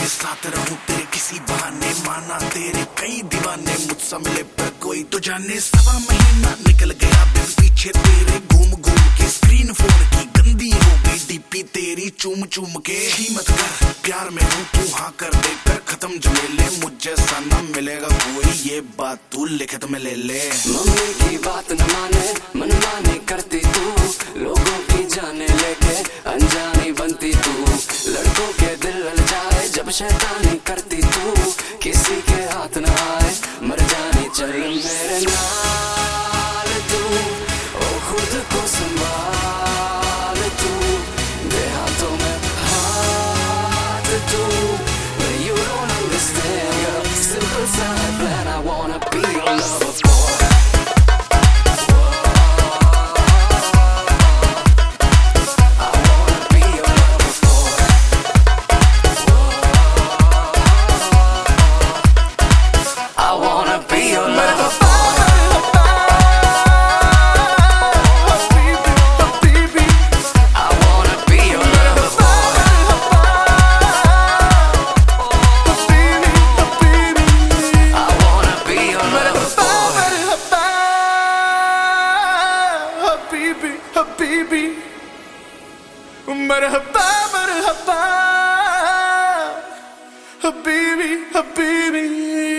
के साथ रहूं तेरे किसी बहाने, माना तेरे कई दीवाने, मुझसे मिले पर कोई तो जाने। 1.25 महीना निकल गया बिन पीछे तेरे घूम घूम के, स्क्रीन फोन की गंदी हो गई डीपी तेरी चूम चूम के। मत कर प्यार में हूँ तू हाँ कर दे, कर खत्म झमेले, मुझे सा न मिलेगा कोई, ये बात तू लिखित में ले ले। मम्मी की बात न माने, मनमानी करती तू, लोगों की जाने लेके अनजानी बनती तू, लड़कों के दिल ललचाए जब शैतानी करती तू, किसी के हाथ न आए मर जानी चल मेरे नाल तू, ओ खुद को संभाल तू, दे हाथों में हाथ तू, you don't understand girl, simple side plan, I wanna be your lover boy. Habibi, marhaba, marhaba, Habibi, Habibi.